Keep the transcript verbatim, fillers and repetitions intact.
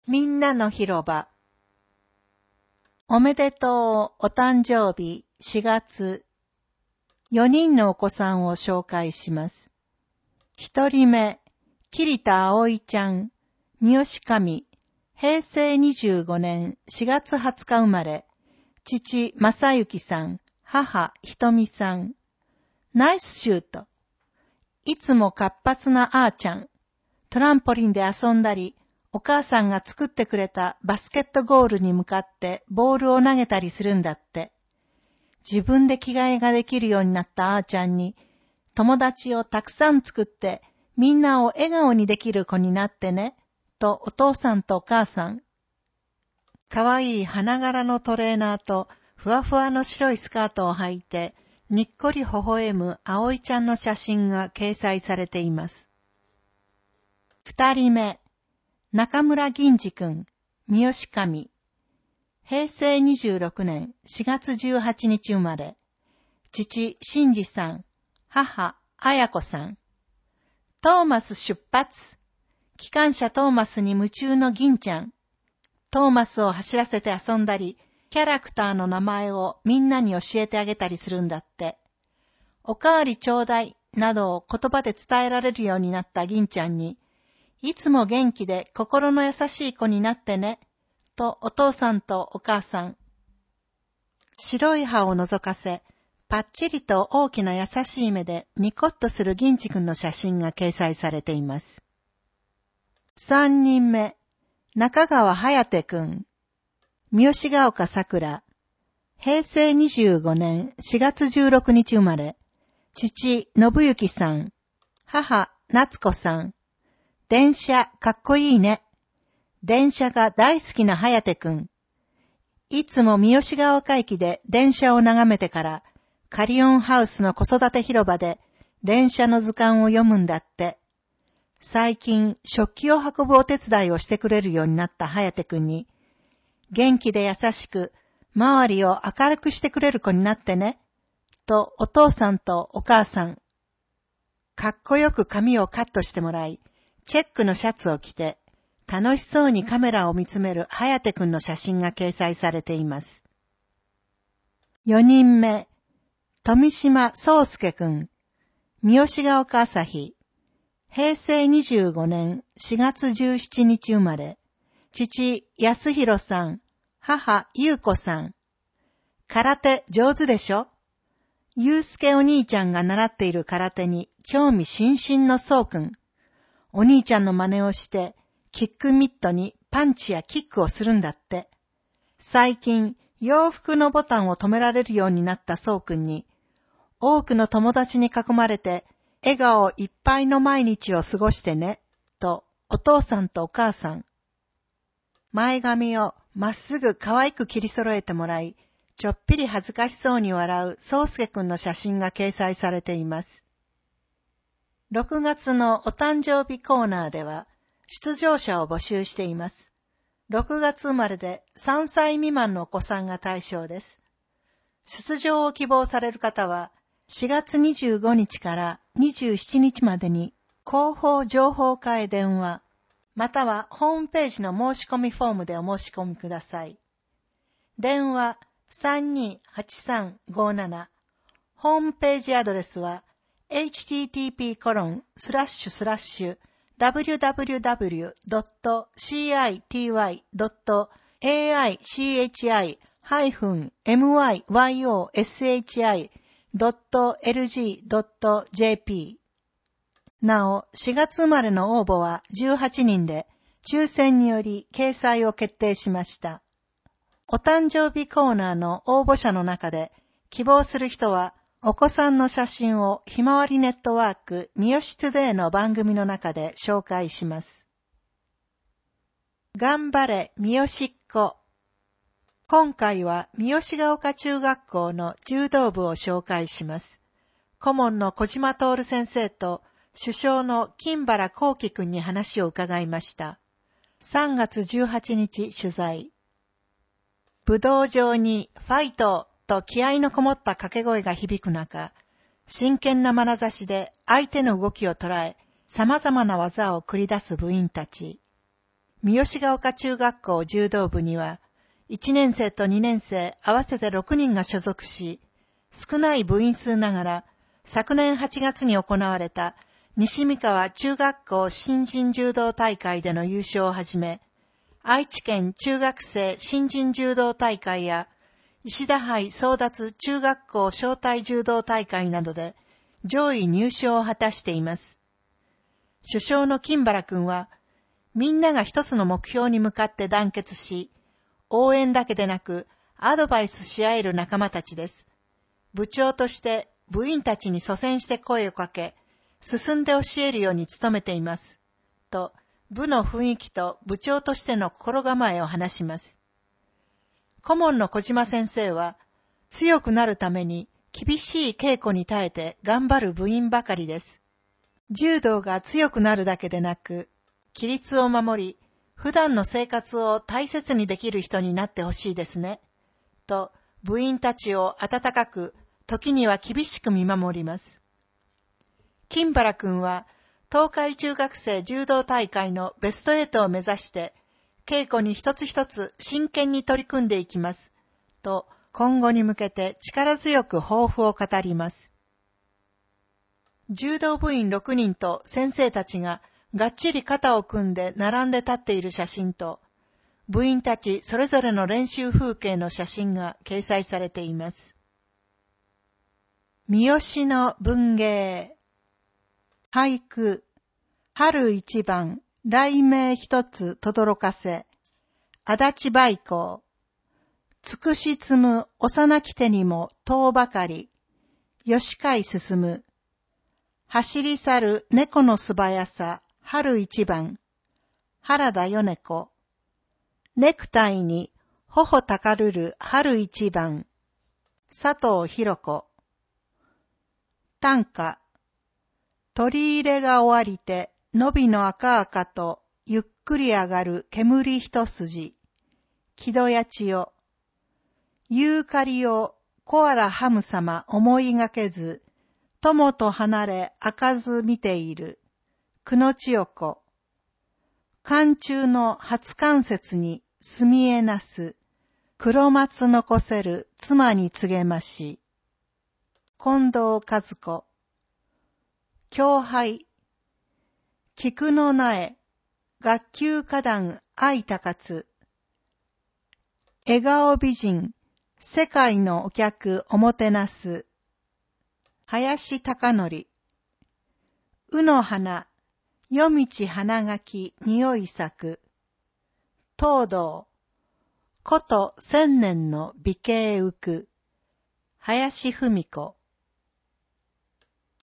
みんなの広場。おめでとうお誕生日しがつ。よにんのお子さんを紹介します。ひとりめ、桐田葵ちゃん、三好上、へいせいにじゅうごねんしがつはつか生まれ、父正幸さん、母ひとみさん。ナイスシュート。いつも活発なあーちゃん。トランポリンで遊んだり、お母さんが作ってくれたバスケットゴールに向かってボールを投げたりするんだって。自分で着替えができるようになったあーちゃんに、友達をたくさん作ってみんなを笑顔にできる子になってね、とお父さんとお母さん。かわいい花柄のトレーナーとふわふわの白いスカートを履いて、にっこり微笑む葵ちゃんの写真が掲載されています。二人目。中村銀次くん、三好上。へいせいにじゅうろくねんしがつじゅうはちにち生まれ。父、真治さん、母、綾子さん。トーマス出発。機関車トーマスに夢中の銀ちゃん。トーマスを走らせて遊んだり、キャラクターの名前をみんなに教えてあげたりするんだって。おかわりちょうだいなどを言葉で伝えられるようになった銀ちゃんに、いつも元気で心の優しい子になってね、とお父さんとお母さん。白い歯を覗かせ、パッチリと大きな優しい目でニコッとする銀次くんの写真が掲載されています。三人目、中川颯くん、三好ヶ丘さくら。へいせいにじゅうごねんしがつじゅうろくにち生まれ。父、信行さん、母、夏子さん。電車かっこいいね。電車が大好きな颯くん。いつも三好ヶ丘駅で電車を眺めてから、カリオンハウスの子育て広場で電車の図鑑を読むんだって。最近食器を運ぶお手伝いをしてくれるようになった颯くんに、元気で優しく周りを明るくしてくれる子になってね、とお父さんとお母さん。かっこよく髪をカットしてもらい、チェックのシャツを着て、楽しそうにカメラを見つめる颯くんの写真が掲載されています。よにんめ、富島宗介くん、三好ヶ丘朝日。へいせいにじゅうごねんしがつじゅうしちにち生まれ。父、康弘さん、母、優子さん。空手上手でしょ？祐介お兄ちゃんが習っている空手に興味津々の宗くん。お兄ちゃんの真似をして、キックミットにパンチやキックをするんだって。最近、洋服のボタンを止められるようになった宗くんに、多くの友達に囲まれて、笑顔いっぱいの毎日を過ごしてね、とお父さんとお母さん。前髪をまっすぐ可愛く切り揃えてもらい、ちょっぴり恥ずかしそうに笑う宗介くんの写真が掲載されています。ろくがつのお誕生日コーナーでは出場者を募集しています。ろくがつ生まれでさんさい未満のお子さんが対象です。出場を希望される方はしがつにじゅうごにちからにじゅうしちにちまでに広報情報課へ電話、またはホームページの申し込みフォームでお申し込みください。電話 さんにーはちさんごーなな、ホームページアドレスはエイチティーティーピーコロンスラッシュスラッシュダブリュダブリュダブリュドットシーアイティーワイドットエーアイシーエイチアイハイフンエムワイワイオーエスエイチアイドットエルジードットジェーピー。なお、しがつ生まれの応募はじゅうはちにんで、抽選により掲載を決定しました。お誕生日コーナーの応募者の中で、希望する人は、お子さんの写真をひまわりネットワーク三好トゥデイの番組の中で紹介します。頑張れ三好っ子。今回は三好ヶ丘中学校の柔道部を紹介します。顧問の小島徹先生と主将の金原幸輝くんに話を伺いました。さんがつじゅうはちにち取材。武道場にファイトと気合のこもった掛け声が響く中、真剣な眼差しで相手の動きを捉え、様々な技を繰り出す部員たち。 三好ヶ丘中学校柔道部には、いちねん生とにねん生合わせてろくにんが所属し、少ない部員数ながら、昨年はちがつに行われた西三河中学校新人柔道大会での優勝をはじめ、愛知県中学生新人柔道大会や、石田杯争奪中学校招待柔道大会などで上位入賞を果たしています。主将の金原くんは、みんなが一つの目標に向かって団結し、応援だけでなくアドバイスし合える仲間たちです。部長として部員たちに率先して声をかけ、進んで教えるように努めています。と、部の雰囲気と部長としての心構えを話します。顧問の小島先生は、強くなるために厳しい稽古に耐えて頑張る部員ばかりです。柔道が強くなるだけでなく、規律を守り、普段の生活を大切にできる人になってほしいですね。と、部員たちを温かく、時には厳しく見守ります。金原くんは、東海中学生柔道大会のベストエイトを目指して、稽古に一つ一つ真剣に取り組んでいきます。と、今後に向けて力強く抱負を語ります。柔道部員ろくにんと先生たちが、がっちり肩を組んで並んで立っている写真と、部員たちそれぞれの練習風景の写真が掲載されています。三好の文芸。俳句。春一番、雷鳴一つ轟かせ。足立梅光。つくし積む幼き手にも遠ばかり。吉海進む。走り去る猫の素早さ。春一番、原田米子。ネクタイに頬たかるる春一番、佐藤博子。短歌、取り入れが終わりて、のびの赤々とゆっくり上がる煙一筋、木戸谷千代。ユーカリをコアラハム様思いがけず、友と離れ開かず見ている。久野千代子。寒中の初冠節に墨絵なす。黒松残せる妻に告げまし。近藤和子。教拝。菊の苗。学級花壇愛高津。笑顔美人。世界のお客おもてなす。林貴則。うの花。夜道花垣匂い咲く。東道。こと千年の美形浮く。林文子。